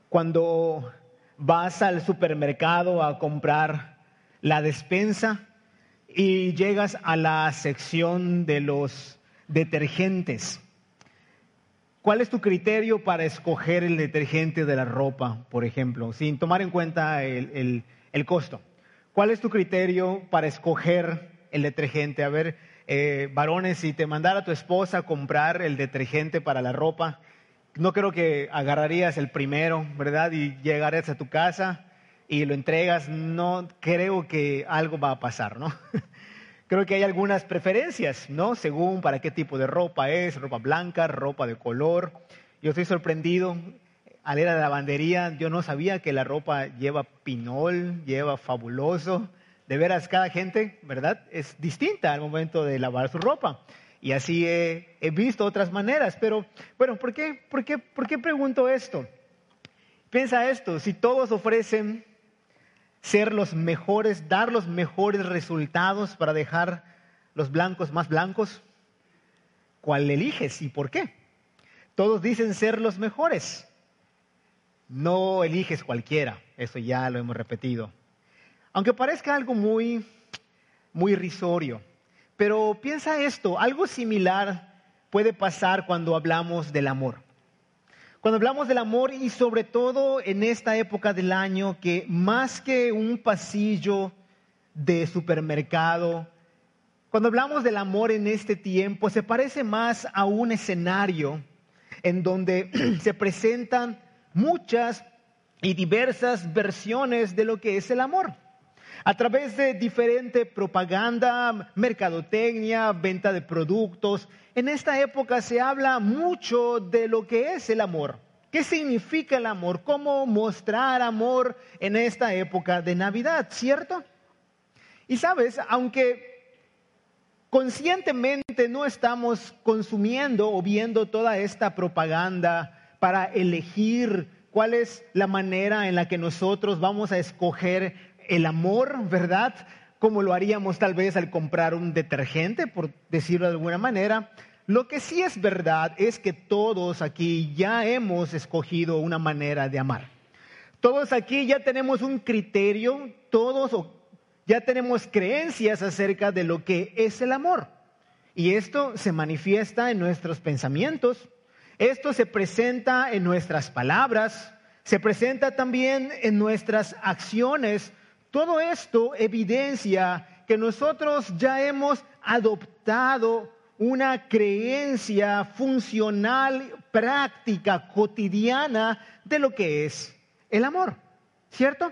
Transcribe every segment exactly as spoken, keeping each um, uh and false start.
Cuando vas al supermercado a comprar la despensa y llegas a la sección de los detergentes, ¿cuál es tu criterio para escoger el detergente de la ropa, por ejemplo, sin tomar en cuenta el, el, el costo? ¿Cuál es tu criterio para escoger el detergente? A ver, eh, varones, si te mandara tu esposa a comprar el detergente para la ropa, no creo que agarrarías el primero, ¿verdad? Y llegarías a tu casa y lo entregas. No creo que algo va a pasar, ¿no? Creo que hay algunas preferencias, ¿no? Según para qué tipo de ropa es, ropa blanca, ropa de color. Yo estoy sorprendido. Al ir a la lavandería, yo no sabía que la ropa lleva pinol, lleva fabuloso. De veras, cada gente, ¿verdad?, es distinta al momento de lavar su ropa. Y así he, he visto otras maneras. Pero, bueno, ¿por qué, por qué, por qué pregunto esto? Piensa esto, si todos ofrecen ser los mejores, dar los mejores resultados para dejar los blancos más blancos, ¿cuál eliges y por qué? Todos dicen ser los mejores. No eliges cualquiera, eso ya lo hemos repetido. Aunque parezca algo muy, muy irrisorio. Pero piensa esto, algo similar puede pasar cuando hablamos del amor. Cuando hablamos del amor y sobre todo en esta época del año que más que un pasillo de supermercado, cuando hablamos del amor en este tiempo se parece más a un escenario en donde se presentan muchas y diversas versiones de lo que es el amor. A través de diferente propaganda, mercadotecnia, venta de productos. En esta época se habla mucho de lo que es el amor. ¿Qué significa el amor? ¿Cómo mostrar amor en esta época de Navidad? ¿Cierto? Y sabes, aunque conscientemente no estamos consumiendo o viendo toda esta propaganda para elegir cuál es la manera en la que nosotros vamos a escoger el amor, ¿verdad? Como lo haríamos tal vez al comprar un detergente, por decirlo de alguna manera. Lo que sí es verdad es que todos aquí ya hemos escogido una manera de amar. Todos aquí ya tenemos un criterio, todos ya tenemos creencias acerca de lo que es el amor. Y esto se manifiesta en nuestros pensamientos, esto se presenta en nuestras palabras, se presenta también en nuestras acciones. Todo esto evidencia que nosotros ya hemos adoptado una creencia funcional, práctica, cotidiana de lo que es el amor, ¿cierto?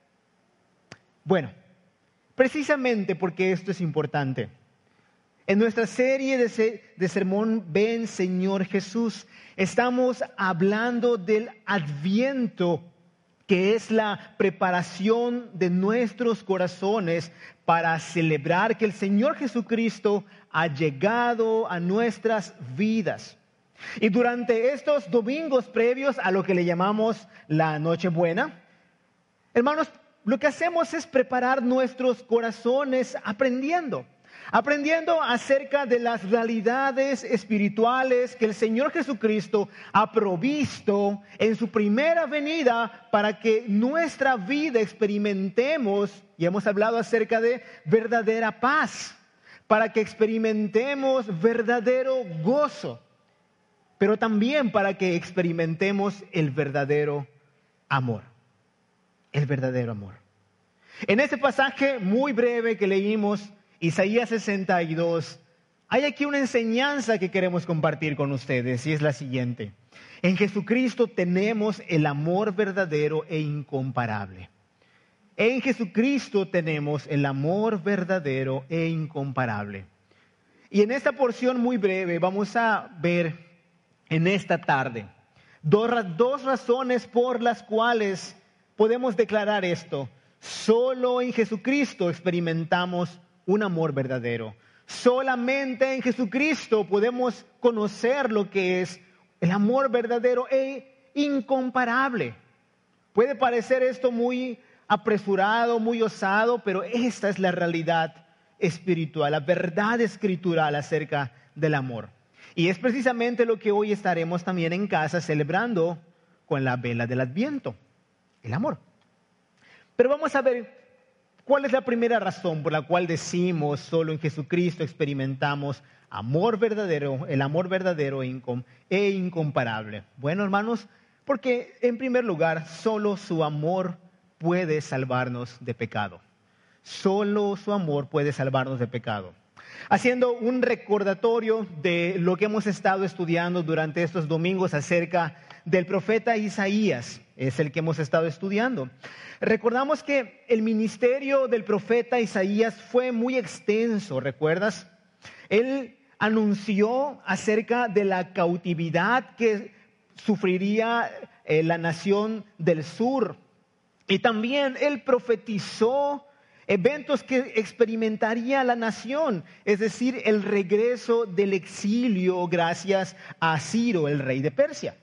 Bueno, precisamente porque esto es importante. En nuestra serie de, se, de sermón Ven Señor Jesús, estamos hablando del Adviento, que es la preparación de nuestros corazones para celebrar que el Señor Jesucristo ha llegado a nuestras vidas. Y durante estos domingos previos a lo que le llamamos la Nochebuena, hermanos, lo que hacemos es preparar nuestros corazones aprendiendo. Aprendiendo acerca de las realidades espirituales que el Señor Jesucristo ha provisto en su primera venida para que nuestra vida experimentemos, y hemos hablado acerca de verdadera paz, para que experimentemos verdadero gozo, pero también para que experimentemos el verdadero amor, el verdadero amor. En este pasaje muy breve que leímos, Isaías sesenta y dos, hay aquí una enseñanza que queremos compartir con ustedes y es la siguiente. En Jesucristo tenemos el amor verdadero e incomparable. En Jesucristo tenemos el amor verdadero e incomparable. Y en esta porción muy breve vamos a ver en esta tarde dos, dos razones por las cuales podemos declarar esto. Solo en Jesucristo experimentamos un amor verdadero. Solamente en Jesucristo podemos conocer lo que es el amor verdadero e incomparable. Puede parecer esto muy apresurado, muy osado, pero esta es la realidad espiritual, la verdad escritural acerca del amor. Y es precisamente lo que hoy estaremos también en casa celebrando con la vela del Adviento, el amor. Pero vamos a ver cuál es la primera razón por la cual decimos solo en Jesucristo experimentamos amor verdadero, el amor verdadero e, incom- e incomparable. Bueno, hermanos, porque en primer lugar, solo su amor puede salvarnos de pecado. Solo su amor puede salvarnos de pecado. Haciendo un recordatorio de lo que hemos estado estudiando durante estos domingos acerca del profeta Isaías, es el que hemos estado estudiando. Recordamos que el ministerio del profeta Isaías fue muy extenso, ¿recuerdas? Él anunció acerca de la cautividad que sufriría eh, la nación del sur. Y también él profetizó eventos que experimentaría la nación, es decir, el regreso del exilio gracias a Ciro, el rey de Persia.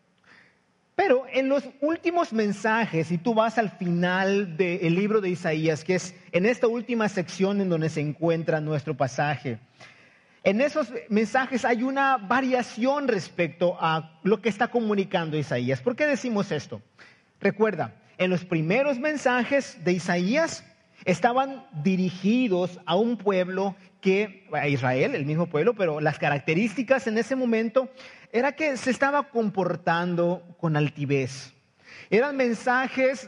Pero en los últimos mensajes, si tú vas al final del libro de Isaías, que es en esta última sección en donde se encuentra nuestro pasaje, en esos mensajes hay una variación respecto a lo que está comunicando Isaías. ¿Por qué decimos esto? Recuerda, en los primeros mensajes de Isaías estaban dirigidos a un pueblo que, a Israel, el mismo pueblo, pero las características en ese momento era que se estaba comportando con altivez. Eran mensajes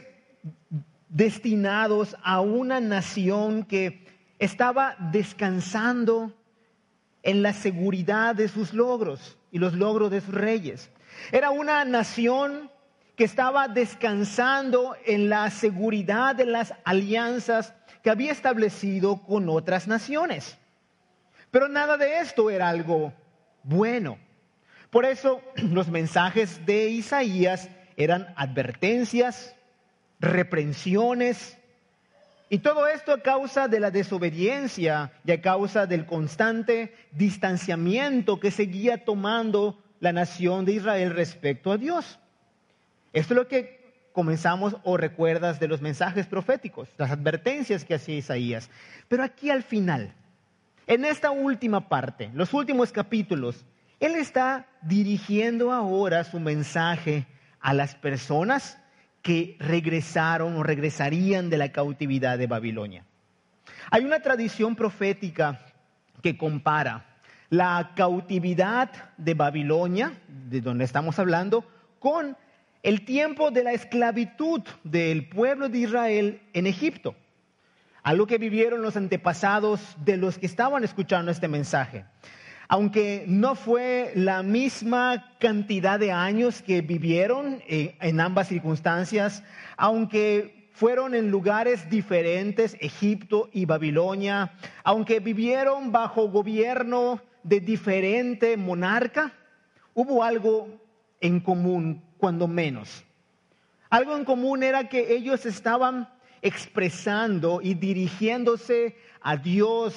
destinados a una nación que estaba descansando en la seguridad de sus logros y los logros de sus reyes. Era una nación que estaba descansando en la seguridad de las alianzas que había establecido con otras naciones. Pero nada de esto era algo bueno. Por eso los mensajes de Isaías eran advertencias, reprensiones, y todo esto a causa de la desobediencia y a causa del constante distanciamiento que seguía tomando la nación de Israel respecto a Dios. Esto es lo que comenzamos o recuerdas de los mensajes proféticos, las advertencias que hacía Isaías. Pero aquí al final, en esta última parte, los últimos capítulos, él está dirigiendo ahora su mensaje a las personas que regresaron o regresarían de la cautividad de Babilonia. Hay una tradición profética que compara la cautividad de Babilonia, de donde estamos hablando, con el tiempo de la esclavitud del pueblo de Israel en Egipto, algo que vivieron los antepasados de los que estaban escuchando este mensaje. Aunque no fue la misma cantidad de años que vivieron en ambas circunstancias, aunque fueron en lugares diferentes, Egipto y Babilonia, aunque vivieron bajo gobierno de diferente monarca, hubo algo en común, cuando menos. Algo en común era que ellos estaban expresando y dirigiéndose a Dios,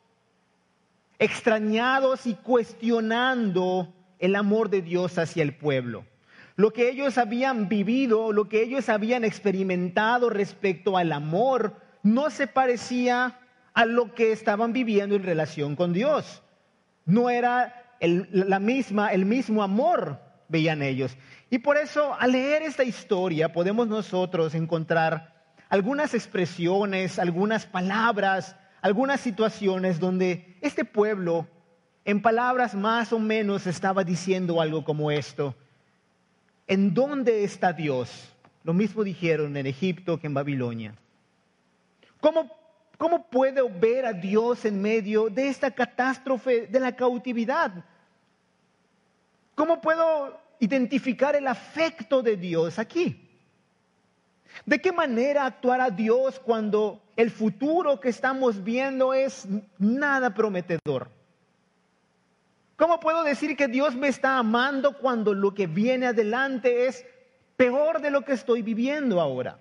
extrañados y cuestionando el amor de Dios hacia el pueblo. Lo que ellos habían vivido, lo que ellos habían experimentado respecto al amor, no se parecía a lo que estaban viviendo en relación con Dios. No era el, la misma, el mismo amor, veían ellos. Y por eso, al leer esta historia, podemos nosotros encontrar algunas expresiones, algunas palabras, algunas situaciones donde este pueblo, en palabras más o menos, estaba diciendo algo como esto: ¿en dónde está Dios? Lo mismo dijeron en Egipto que en Babilonia. ¿Cómo, cómo puedo ver a Dios en medio de esta catástrofe de la cautividad? ¿Cómo puedo identificar el afecto de Dios aquí? ¿De qué manera actuará Dios cuando el futuro que estamos viendo es nada prometedor? ¿Cómo puedo decir que Dios me está amando cuando lo que viene adelante es peor de lo que estoy viviendo ahora?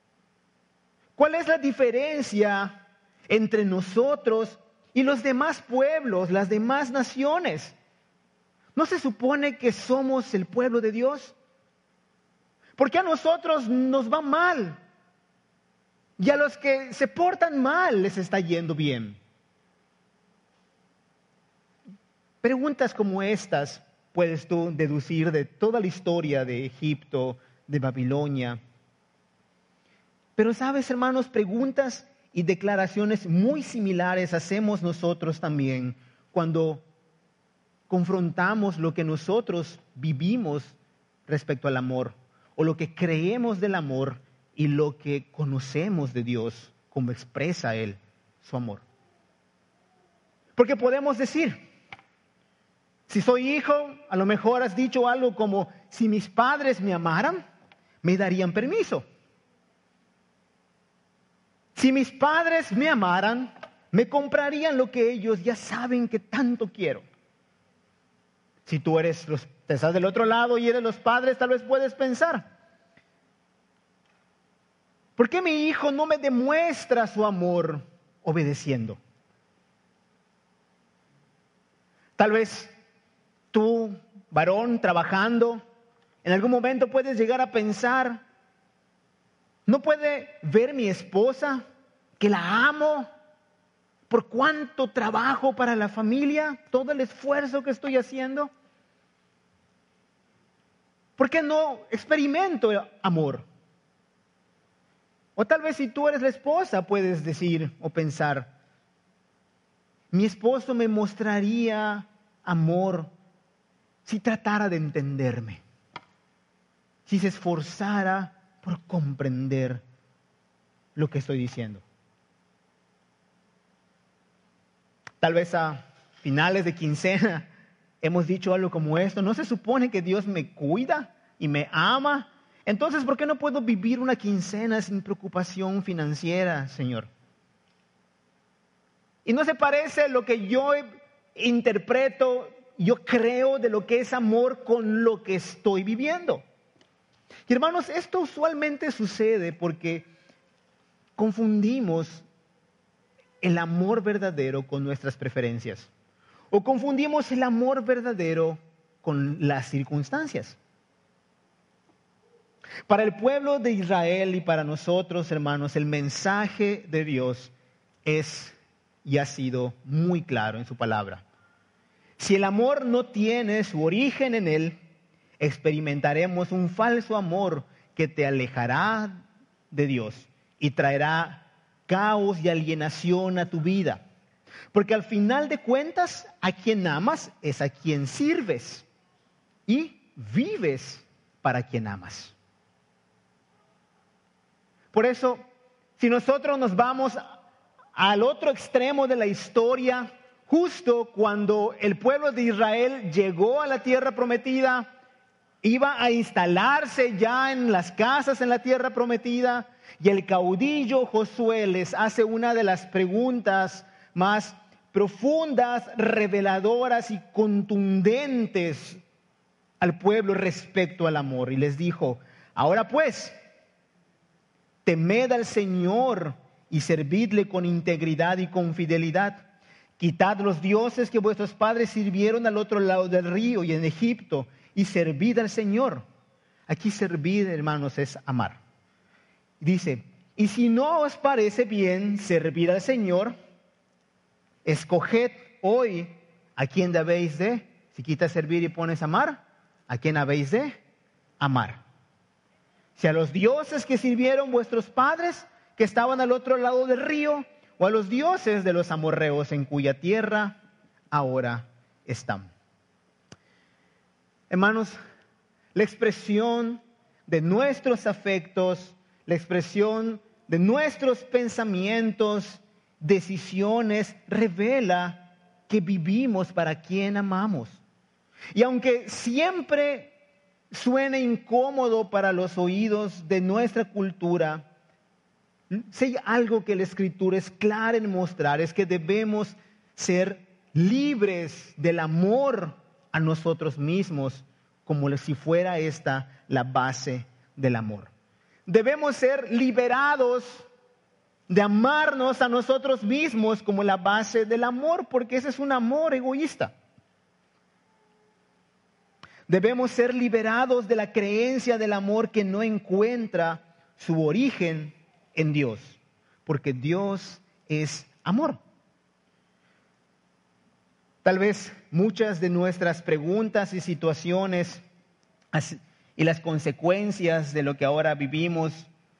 ¿Cuál es la diferencia entre nosotros y los demás pueblos, las demás naciones? ¿No se supone que somos el pueblo de Dios? ¿Por qué a nosotros nos va mal? Y a los que se portan mal les está yendo bien. Preguntas como estas puedes tú deducir de toda la historia de Egipto, de Babilonia. Pero sabes, hermanos, preguntas y declaraciones muy similares hacemos nosotros también cuando confrontamos lo que nosotros vivimos respecto al amor, o lo que creemos del amor y lo que conocemos de Dios, como expresa Él su amor. Porque podemos decir, si soy hijo, a lo mejor has dicho algo como, si mis padres me amaran, me darían permiso. Si mis padres me amaran, me comprarían lo que ellos ya saben que tanto quiero. Si tú eres los, estás del otro lado y eres los padres, tal vez puedes pensar, ¿por qué mi hijo no me demuestra su amor obedeciendo? Tal vez tú, varón, trabajando, en algún momento puedes llegar a pensar, ¿no puede ver mi esposa que la amo por cuánto trabajo para la familia, todo el esfuerzo que estoy haciendo? ¿Por qué no experimento amor? O tal vez si tú eres la esposa puedes decir o pensar, mi esposo me mostraría amor si tratara de entenderme, si se esforzara por comprender lo que estoy diciendo. Tal vez a finales de quincena hemos dicho algo como esto, ¿no se supone que Dios me cuida y me ama? Entonces, ¿por qué no puedo vivir una quincena sin preocupación financiera, Señor? Y no se parece lo que yo interpreto, yo creo de lo que es amor con lo que estoy viviendo. Y hermanos, esto usualmente sucede porque confundimos el amor verdadero con nuestras preferencias. O confundimos el amor verdadero con las circunstancias. Para el pueblo de Israel y para nosotros, hermanos, el mensaje de Dios es y ha sido muy claro en su palabra. Si el amor no tiene su origen en Él, experimentaremos un falso amor que te alejará de Dios y traerá caos y alienación a tu vida. Porque al final de cuentas, a quien amas es a quien sirves y vives para quien amas. Por eso, si nosotros nos vamos al otro extremo de la historia, justo cuando el pueblo de Israel llegó a la tierra prometida, iba a instalarse ya en las casas en la tierra prometida, y el caudillo Josué les hace una de las preguntas más profundas, reveladoras y contundentes al pueblo respecto al amor. Y les dijo, ahora pues, temed al Señor y servidle con integridad y con fidelidad. Quitad los dioses que vuestros padres sirvieron al otro lado del río y en Egipto, y servid al Señor. Aquí servir, hermanos, es amar. Dice, y si no os parece bien servir al Señor, escoged hoy a quién debéis de, si quitas servir y pones amar, a quién habéis de amar. Si a los dioses que sirvieron vuestros padres, que estaban al otro lado del río, o a los dioses de los amorreos en cuya tierra ahora están. Hermanos, la expresión de nuestros afectos, la expresión de nuestros pensamientos, decisiones, revela que vivimos para quien amamos. Y aunque siempre suene incómodo para los oídos de nuestra cultura, si hay algo que la Escritura es clara en mostrar, es que debemos ser libres del amor a nosotros mismos, como si fuera esta la base del amor. Debemos ser liberados de amarnos a nosotros mismos como la base del amor, porque ese es un amor egoísta. Debemos ser liberados de la creencia del amor que no encuentra su origen en Dios, porque Dios es amor. Tal vez muchas de nuestras preguntas y situaciones y las consecuencias de lo que ahora vivimos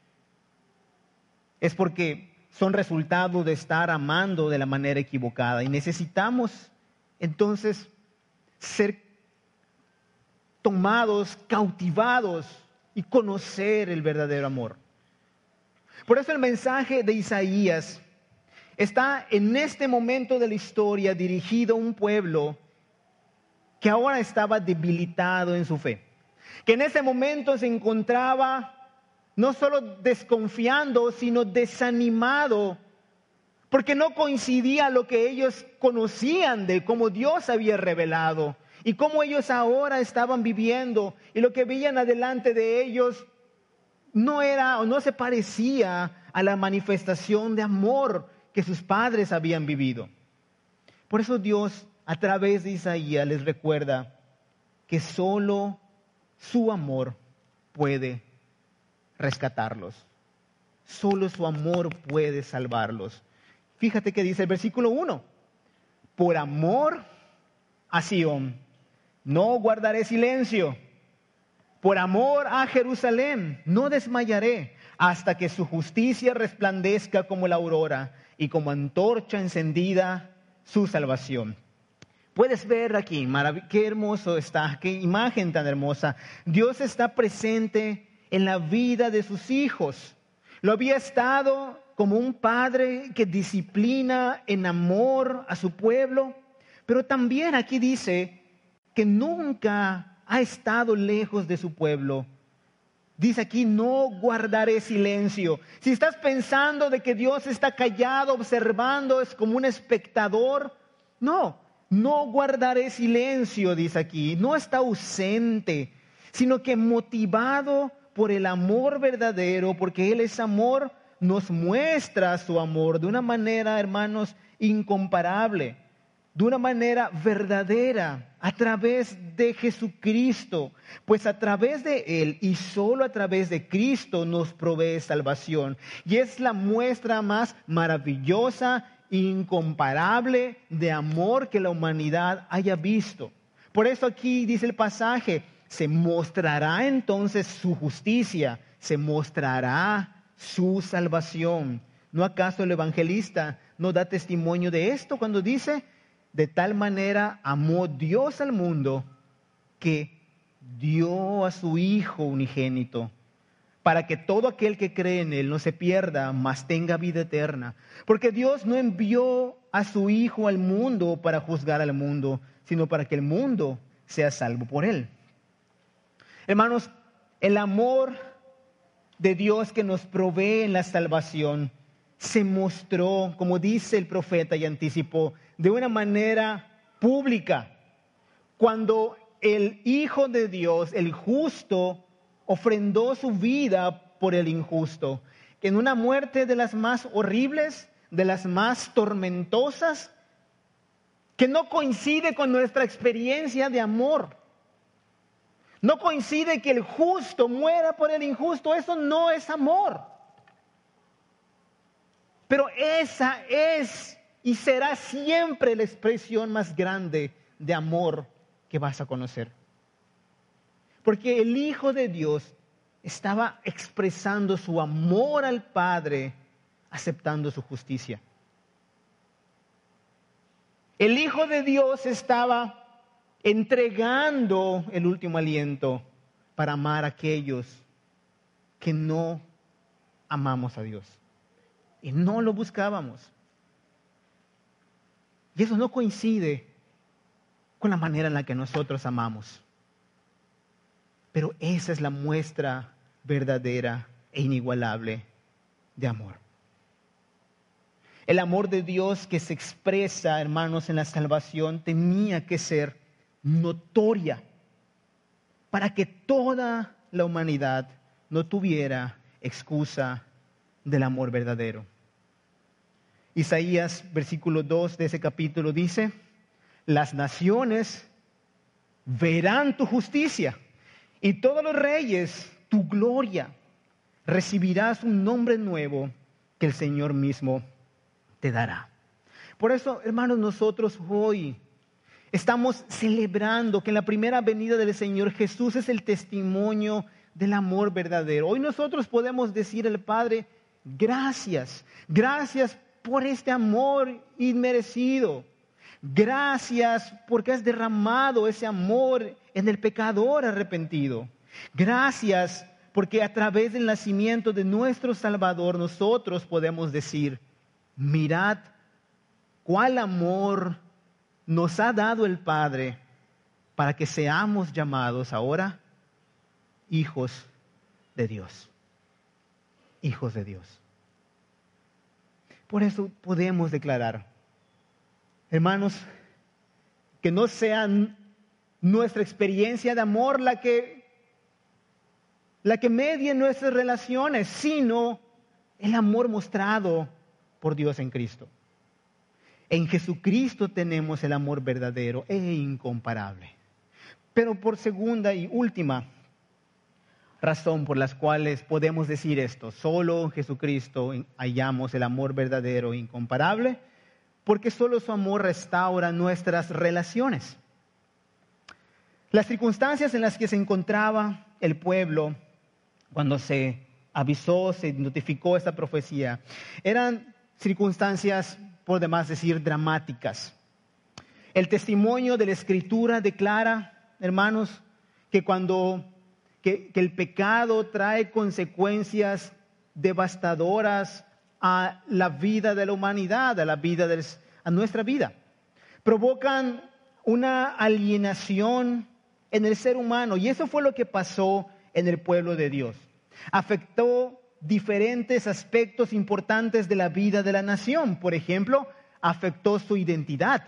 es porque son resultado de estar amando de la manera equivocada. Y necesitamos entonces ser tomados, cautivados y conocer el verdadero amor. Por eso el mensaje de Isaías está en este momento de la historia dirigido a un pueblo que ahora estaba debilitado en su fe, que en ese momento se encontraba no solo desconfiando, sino desanimado, porque no coincidía lo que ellos conocían de cómo Dios había revelado y cómo ellos ahora estaban viviendo, y lo que veían adelante de ellos no era o no se parecía a la manifestación de amor que sus padres habían vivido. Por eso Dios, a través de Isaías, les recuerda que solo su amor puede rescatarlos. Solo su amor puede salvarlos. Fíjate que dice el versículo uno: por amor a Sión, no guardaré silencio. Por amor a Jerusalén, no desmayaré hasta que su justicia resplandezca como la aurora y como antorcha encendida su salvación. Puedes ver aquí, marav- qué hermoso está, qué imagen tan hermosa. Dios está presente en la vida de sus hijos. Lo había estado como un padre que disciplina en amor a su pueblo, pero también aquí dice que nunca ha estado lejos de su pueblo. Dice aquí, no guardaré silencio. Si estás pensando de que Dios está callado, observando, es como un espectador, no, no guardaré silencio, dice aquí. No está ausente, sino que motivado por el amor verdadero, porque Él es amor, nos muestra su amor de una manera, hermanos, incomparable, de una manera verdadera, a través de Jesucristo. Pues a través de Él y solo a través de Cristo nos provee salvación. Y es la muestra más maravillosa, incomparable de amor que la humanidad haya visto. Por eso aquí dice el pasaje, se mostrará entonces su justicia, se mostrará su salvación. ¿No acaso el evangelista no da testimonio de esto cuando dice: de tal manera amó Dios al mundo que dio a su Hijo unigénito, para que todo aquel que cree en Él no se pierda, mas tenga vida eterna? Porque Dios no envió a su Hijo al mundo para juzgar al mundo, sino para que el mundo sea salvo por Él. Hermanos, el amor de Dios que nos provee en la salvación se mostró, como dice el profeta y anticipó, de una manera pública, cuando el Hijo de Dios, el justo, ofrendó su vida por el injusto, en una muerte de las más horribles, de las más tormentosas, que no coincide con nuestra experiencia de amor. No coincide que el justo muera por el injusto, eso no es amor. Pero esa es y será siempre la expresión más grande de amor que vas a conocer. Porque el Hijo de Dios estaba expresando su amor al Padre, aceptando su justicia. El Hijo de Dios estaba entregando el último aliento para amar a aquellos que no amamos a Dios y no lo buscábamos. Y eso no coincide con la manera en la que nosotros amamos. Pero esa es la muestra verdadera e inigualable de amor. El amor de Dios que se expresa, hermanos, en la salvación tenía que ser notoria para que toda la humanidad no tuviera excusa del amor verdadero. Isaías, versículo dos de ese capítulo dice: las naciones verán tu justicia y todos los reyes tu gloria. Recibirás un nombre nuevo que el Señor mismo te dará. Por eso, hermanos, nosotros hoy Estamos celebrando que en la primera venida del Señor Jesús es el testimonio del amor verdadero. Hoy nosotros podemos decir al Padre, gracias, gracias por este amor inmerecido. Gracias porque has derramado ese amor en el pecador arrepentido. Gracias porque a través del nacimiento de nuestro Salvador nosotros podemos decir, mirad cuál amor nos ha dado el Padre para que seamos llamados ahora hijos de Dios. Hijos de Dios. Por eso podemos declarar, hermanos, que no sea nuestra experiencia de amor la que, la que medie nuestras relaciones, sino el amor mostrado por Dios en Cristo. En Jesucristo tenemos el amor verdadero e incomparable. Pero por segunda y última razón por las cuales podemos decir esto, solo en Jesucristo hallamos el amor verdadero e incomparable, porque solo su amor restaura nuestras relaciones. Las circunstancias en las que se encontraba el pueblo cuando se avisó, se notificó esta profecía, eran circunstancias, por demás decir, dramáticas. El testimonio de la Escritura declara, hermanos, que cuando que, que el pecado trae consecuencias devastadoras a la vida de la humanidad, a la vida de, a nuestra vida. Provocan una alienación en el ser humano, y eso fue lo que pasó en el pueblo de Dios. Afectó diferentes aspectos importantes de la vida de la nación. Por ejemplo, afectó su identidad.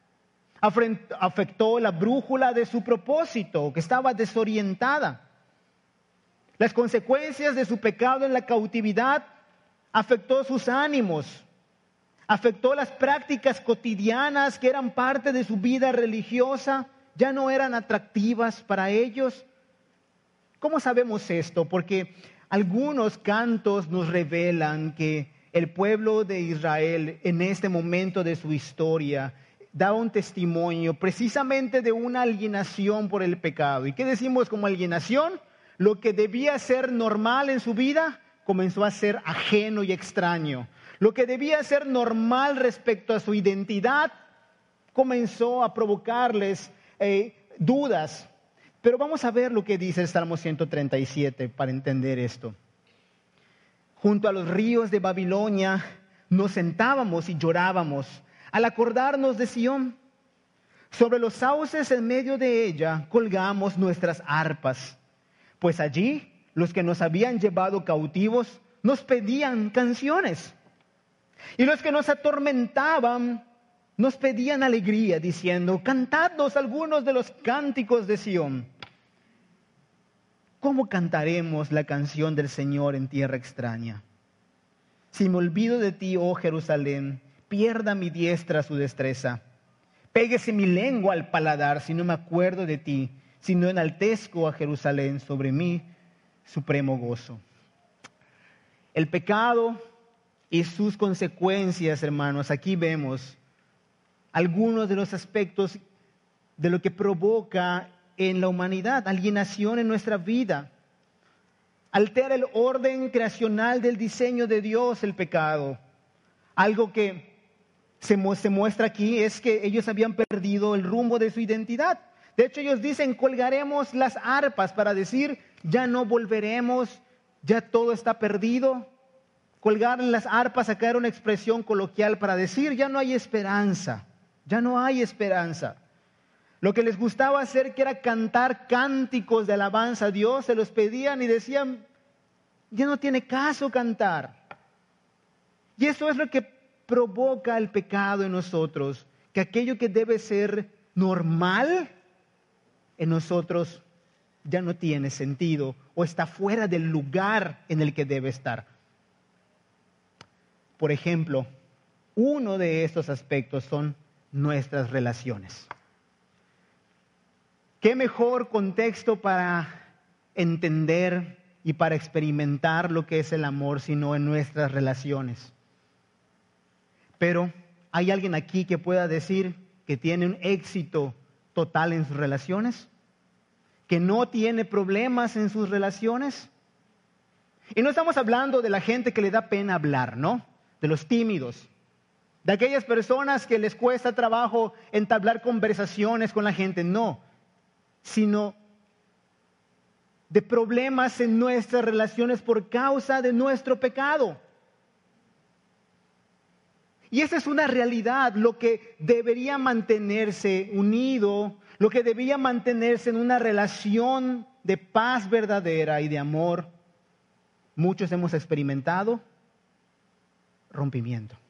Afectó la brújula de su propósito, que estaba desorientada. Las consecuencias de su pecado en la cautividad afectó sus ánimos. Afectó las prácticas cotidianas que eran parte de su vida religiosa, ya no eran atractivas para ellos. ¿Cómo sabemos esto? Porque algunos cantos nos revelan que el pueblo de Israel en este momento de su historia daba un testimonio precisamente de una alienación por el pecado. ¿Y qué decimos como alienación? Lo que debía ser normal en su vida comenzó a ser ajeno y extraño. Lo que debía ser normal respecto a su identidad comenzó a provocarles eh, dudas. Pero vamos a ver lo que dice el Salmo ciento treinta y siete para entender esto. Junto a los ríos de Babilonia nos sentábamos y llorábamos al acordarnos de Sión. Sobre los sauces en medio de ella colgamos nuestras arpas, pues allí los que nos habían llevado cautivos nos pedían canciones. Y los que nos atormentaban nos pedían alegría, diciendo, cantadnos algunos de los cánticos de Sión. ¿Cómo cantaremos la canción del Señor en tierra extraña? Si me olvido de ti, oh Jerusalén, pierda mi diestra su destreza. Péguese mi lengua al paladar si no me acuerdo de ti, si no enaltezco a Jerusalén sobre mí, supremo gozo. El pecado y sus consecuencias, hermanos, aquí vemos algunos de los aspectos de lo que provoca en la humanidad, alienación en nuestra vida. Altera el orden creacional del diseño de Dios el pecado. Algo que se, mu- se muestra aquí es que ellos habían perdido el rumbo de su identidad. De hecho, ellos dicen, colgaremos las arpas para decir, ya no volveremos, ya todo está perdido. Colgar las arpas, acá era una expresión coloquial para decir, ya no hay esperanza. Ya no hay esperanza. Lo que les gustaba hacer, que era cantar cánticos de alabanza a Dios, se los pedían y decían, ya no tiene caso cantar. Y eso es lo que provoca el pecado en nosotros, que aquello que debe ser normal en nosotros ya no tiene sentido o está fuera del lugar en el que debe estar. Por ejemplo, uno de estos aspectos son nuestras relaciones. ¿Qué mejor contexto para entender y para experimentar lo que es el amor sino en nuestras relaciones? Pero hay alguien aquí que pueda decir que tiene un éxito total en sus relaciones, que no tiene problemas en sus relaciones. Y no estamos hablando de la gente que le da pena hablar, ¿no? De los tímidos, de aquellas personas que les cuesta trabajo entablar conversaciones con la gente, no, sino de problemas en nuestras relaciones por causa de nuestro pecado. Y esa es una realidad, lo que debería mantenerse unido, lo que debería mantenerse en una relación de paz verdadera y de amor. Muchos hemos experimentado rompimiento.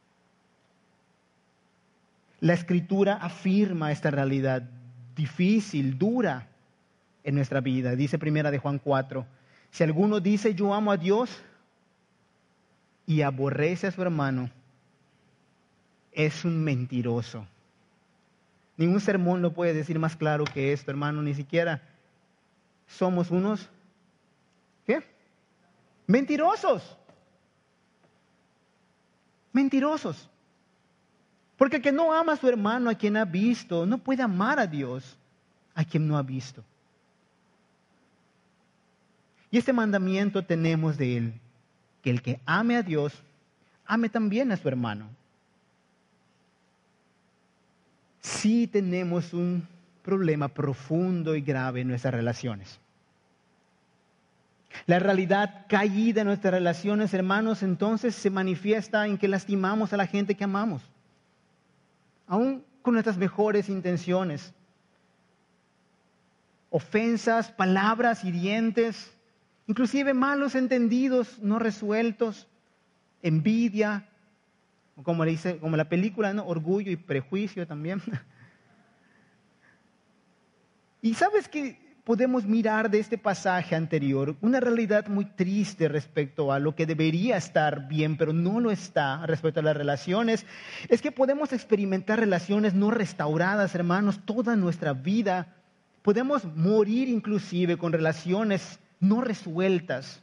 La Escritura afirma esta realidad difícil, dura en nuestra vida. Dice primera de Juan cuatro, si alguno dice yo amo a Dios y aborrece a su hermano, es un mentiroso. Ningún sermón lo puede decir más claro que esto, hermano, ni siquiera somos unos, ¿qué? Mentirosos. Mentirosos. Porque el que no ama a su hermano, a quien ha visto, no puede amar a Dios, a quien no ha visto. Y este mandamiento tenemos de Él, que el que ame a Dios, ame también a su hermano. Sí tenemos un problema profundo y grave en nuestras relaciones. La realidad caída en nuestras relaciones, hermanos, entonces se manifiesta en que lastimamos a la gente que amamos, aún con nuestras mejores intenciones. Ofensas, palabras hirientes, inclusive malos entendidos no resueltos, envidia, o como le dice, como la película, ¿no? Orgullo y prejuicio también. Y sabes que podemos mirar de este pasaje anterior una realidad muy triste respecto a lo que debería estar bien, pero no lo está respecto a las relaciones. Es que podemos experimentar relaciones no restauradas, hermanos, toda nuestra vida. Podemos morir inclusive con relaciones no resueltas.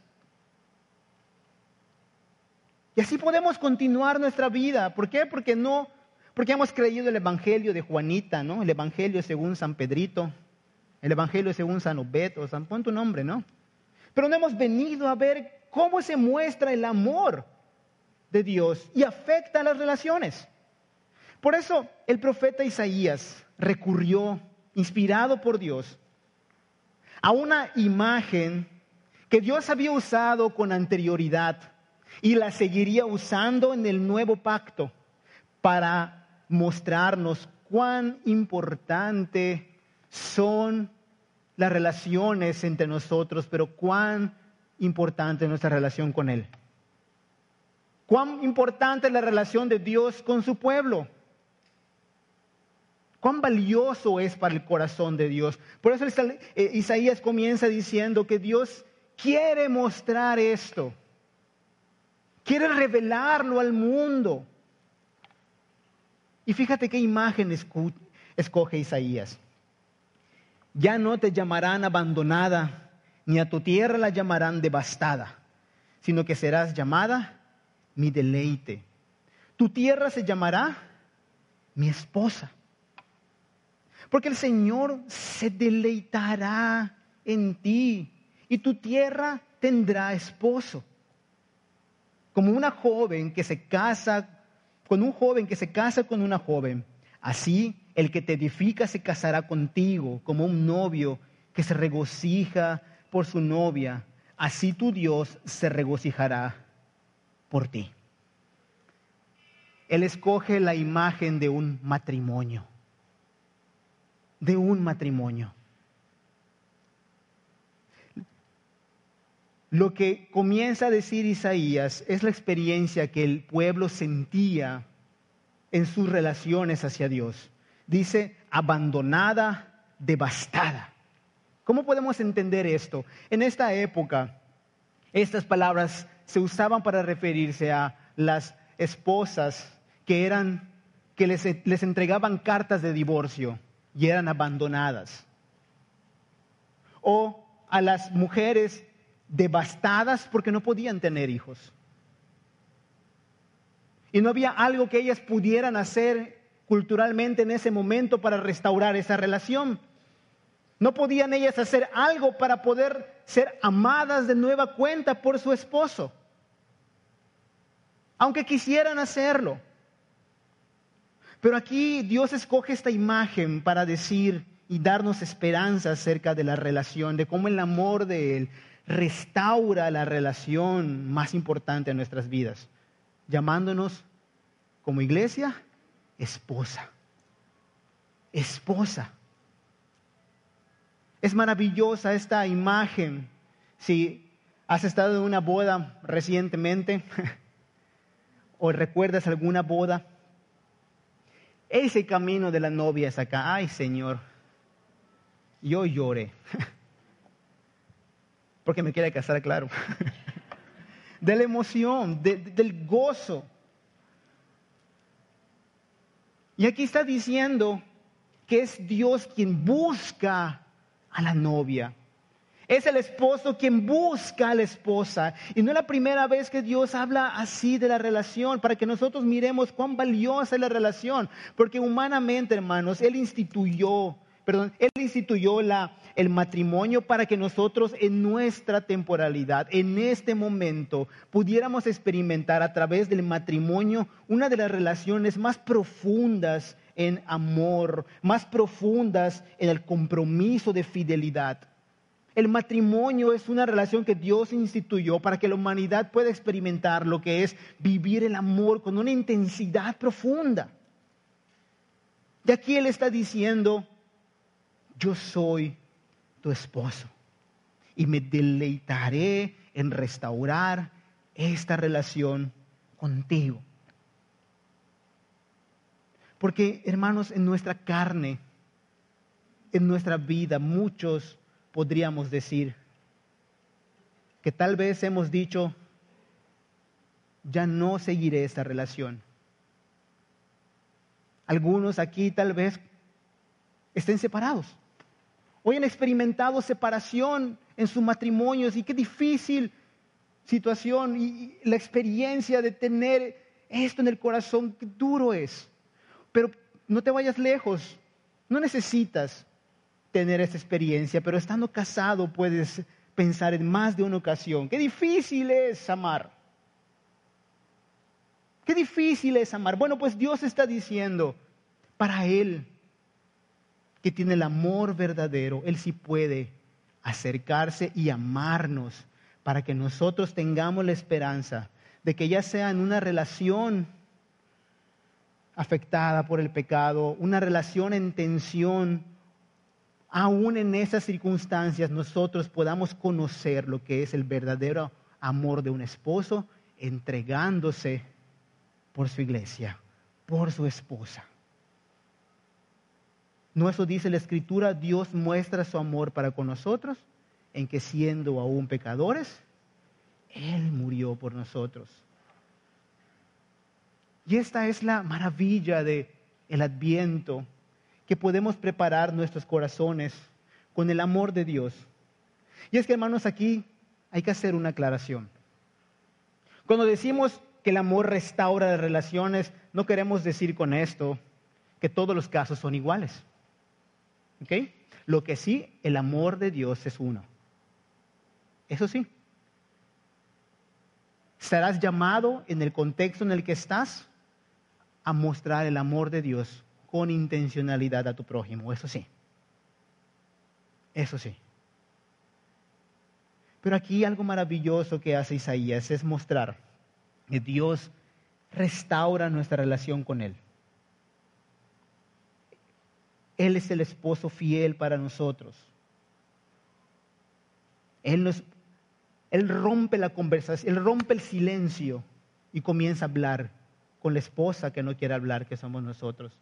Y así podemos continuar nuestra vida. ¿Por qué? Porque no, porque hemos creído el evangelio de Juanita, ¿no? El evangelio según San Pedrito, el evangelio según San Obed o San, pon tu nombre, ¿no? Pero no hemos venido a ver cómo se muestra el amor de Dios y afecta a las relaciones. Por eso el profeta Isaías recurrió, inspirado por Dios, a una imagen que Dios había usado con anterioridad y la seguiría usando en el nuevo pacto para mostrarnos cuán importante son las relaciones entre nosotros, pero cuán importante es nuestra relación con Él. Cuán importante es la relación de Dios con su pueblo. Cuán valioso es para el corazón de Dios. Por eso Isaías comienza diciendo que Dios quiere mostrar esto. Quiere revelarlo al mundo. Y fíjate qué imagen escoge Isaías. Ya no te llamarán abandonada, ni a tu tierra la llamarán devastada, sino que serás llamada mi deleite. Tu tierra se llamará mi esposa. Porque el Señor se deleitará en ti y tu tierra tendrá esposo. Como una joven que se casa con un joven que se casa con una joven, así el que te edifica se casará contigo, como un novio que se regocija por su novia, así tu Dios se regocijará por ti. Él escoge la imagen de un matrimonio, de un matrimonio. Lo que comienza a decir Isaías es la experiencia que el pueblo sentía en sus relaciones hacia Dios. Dice, abandonada, devastada. ¿Cómo podemos entender esto? En esta época, estas palabras se usaban para referirse a las esposas que eran, que les, les entregaban cartas de divorcio y eran abandonadas. O a las mujeres devastadas porque no podían tener hijos. Y no había algo que ellas pudieran hacer culturalmente en ese momento para restaurar esa relación. No podían ellas hacer algo para poder ser amadas de nueva cuenta por su esposo, aunque quisieran hacerlo. Pero aquí Dios escoge esta imagen para decir y darnos esperanza acerca de la relación, de cómo el amor de Él restaura la relación más importante en nuestras vidas, llamándonos como iglesia, esposa. Esposa. Es maravillosa esta imagen. Si has estado en una boda recientemente o recuerdas alguna boda, ese camino de la novia es acá. Ay, Señor, yo lloré. Porque me quiere casar, claro. De la emoción, de, del gozo. Y aquí está diciendo que es Dios quien busca a la novia. Es el esposo quien busca a la esposa. Y no es la primera vez que Dios habla así de la relación, para que nosotros miremos cuán valiosa es la relación. Porque humanamente, hermanos, Él instituyó, perdón, Él instituyó la, el matrimonio para que nosotros en nuestra temporalidad, en este momento, pudiéramos experimentar a través del matrimonio una de las relaciones más profundas en amor, más profundas en el compromiso de fidelidad. El matrimonio es una relación que Dios instituyó para que la humanidad pueda experimentar lo que es vivir el amor con una intensidad profunda. Y aquí Él está diciendo, yo soy tu esposo y me deleitaré en restaurar esta relación contigo. Porque, hermanos, en nuestra carne, en nuestra vida, muchos podríamos decir que tal vez hemos dicho, ya no seguiré esta relación. Algunos aquí tal vez estén separados. Hoy han experimentado separación en sus matrimonios y qué difícil situación y la experiencia de tener esto en el corazón, qué duro es. Pero no te vayas lejos, no necesitas tener esta experiencia, pero estando casado puedes pensar en más de una ocasión. Qué difícil es amar. Qué difícil es amar. Bueno, pues Dios está diciendo, para Él, que tiene el amor verdadero, Él sí puede acercarse y amarnos para que nosotros tengamos la esperanza de que ya sea en una relación afectada por el pecado, una relación en tensión, aún en esas circunstancias nosotros podamos conocer lo que es el verdadero amor de un esposo entregándose por su iglesia, por su esposa. ¿No eso dice la Escritura? Dios muestra su amor para con nosotros en que siendo aún pecadores, Él murió por nosotros. Y esta es la maravilla del Adviento, que podemos preparar nuestros corazones con el amor de Dios. Y es que, hermanos, aquí hay que hacer una aclaración. Cuando decimos que el amor restaura las relaciones, no queremos decir con esto que todos los casos son iguales. ¿Ok? Lo que sí, el amor de Dios es uno. Eso sí. Serás llamado en el contexto en el que estás a mostrar el amor de Dios con intencionalidad a tu prójimo. Eso sí. Eso sí. Pero aquí algo maravilloso que hace Isaías es mostrar que Dios restaura nuestra relación con Él. Él es el esposo fiel para nosotros. Él, nos, él rompe la conversación, Él rompe el silencio y comienza a hablar con la esposa que no quiere hablar, que somos nosotros.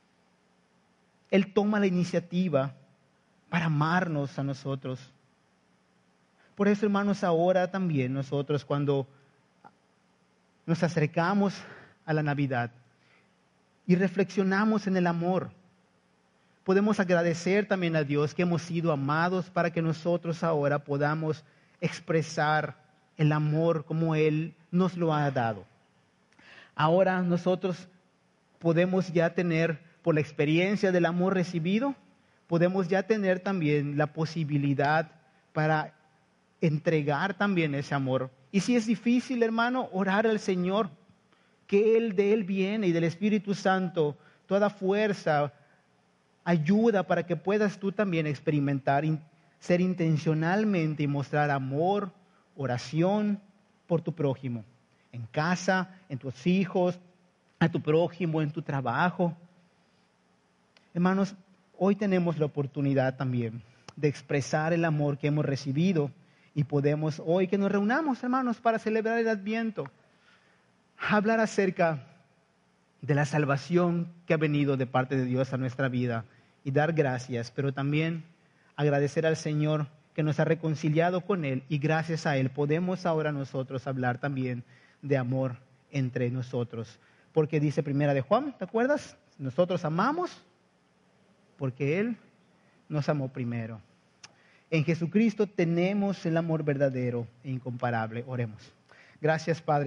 Él toma la iniciativa para amarnos a nosotros. Por eso, hermanos, ahora también nosotros cuando nos acercamos a la Navidad y reflexionamos en el amor, podemos agradecer también a Dios que hemos sido amados para que nosotros ahora podamos expresar el amor como Él nos lo ha dado. Ahora nosotros podemos ya tener, por la experiencia del amor recibido, podemos ya tener también la posibilidad para entregar también ese amor. Y si es difícil, hermano, orar al Señor, que Él de Él viene y del Espíritu Santo, toda fuerza, ayuda para que puedas tú también experimentar, ser intencionalmente y mostrar amor, oración por tu prójimo, en casa, en tus hijos, a tu prójimo, en tu trabajo. Hermanos, hoy tenemos la oportunidad también de expresar el amor que hemos recibido y podemos hoy que nos reunamos, hermanos, para celebrar el Adviento, hablar acerca de la salvación que ha venido de parte de Dios a nuestra vida y dar gracias, pero también agradecer al Señor que nos ha reconciliado con Él y gracias a Él podemos ahora nosotros hablar también de amor entre nosotros. Porque dice Primera de Juan, ¿te acuerdas? Nosotros amamos porque Él nos amó primero. En Jesucristo tenemos el amor verdadero e incomparable. Oremos. Gracias, Padre.